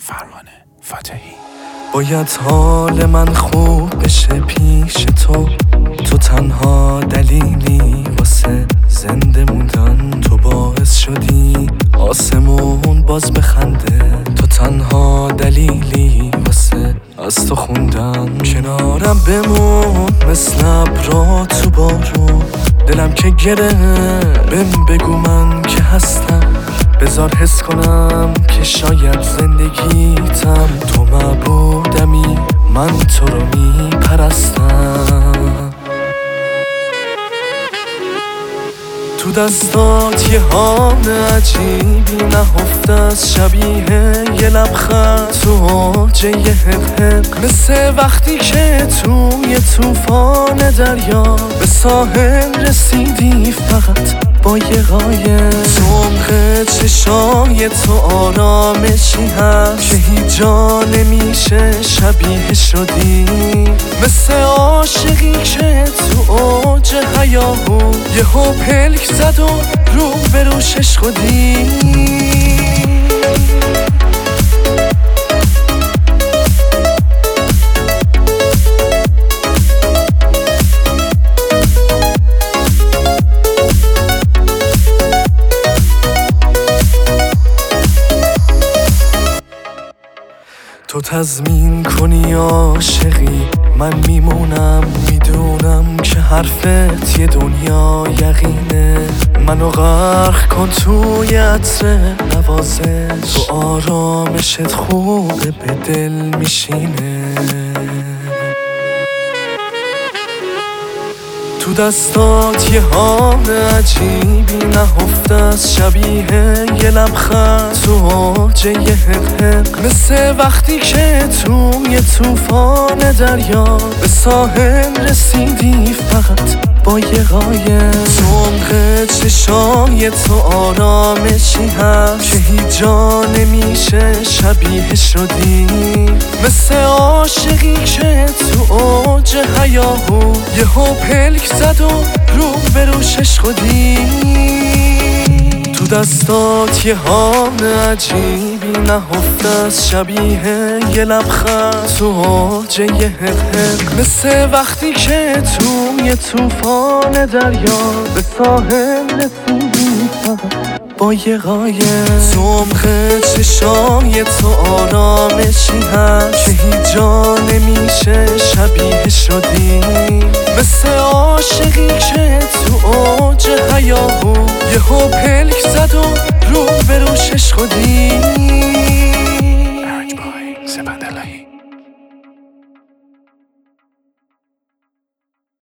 فرمان فاتحی. باید حال من خوب بشه پیش تو تنها دلیلی واسه زنده موندن. تو باعث شدی آسمون باز بخنده، تو تنها دلیلی واسه از تو خوندن. کنارم بمون مثل ابرا تو بارون، دلم که گره بهم بگو من که هستم. بذار حس کنم که شاید زندگیتم، تو معبودمی من تو رو میپرستم. تو دستات یه حال عجیبی نهفته از، شبیه یه لبخند تو اوج یه حق، مثل وقتی که توی طوفان دریا به ساحل رسیدی فقط با یه قایق. عمق چشای تو آرامشی هست که هیچ جا نمیشه شبیه شدی، مثل عاشقی که تو اوج هیاهو یهو پلک زد و رو به روش عشقی. تو تضمین کنی عاشقی من میمونم، میدونم که حرفت یه دنیا یقینه. منو غرق کن توی عطر نوازش، تو آرامشت خوبه به دل میشینه. تو دستات یه حال عجیبی نهفته از، شبیه یه لبخند تو اوج یه حق، مثل وقتی که توی طوفان دریا به ساحل رسیدی فقط با یه قایق. عمق چشای تو آرامشی هست که هیچ جا نمیشه شبیه شدی، مثل عاشقی که تو اوج هیاهو یهو پلک زد و رو به روش عشقی. تو دستات یه حال عجیبی نهفته از، شبیه یه لبخند تو اوج یه حق، مثل وقتی که توی طوفان دریا به ساحل رسیدی فقط با یه قایق. عمق چشای تو آرامشی هست که هیچ جا نمیشه شبیه شدی، مثل عاشقی که تو اوج هیاهو یهو پلک زد و رو به روش عشقی. ارج بای سپند الهی.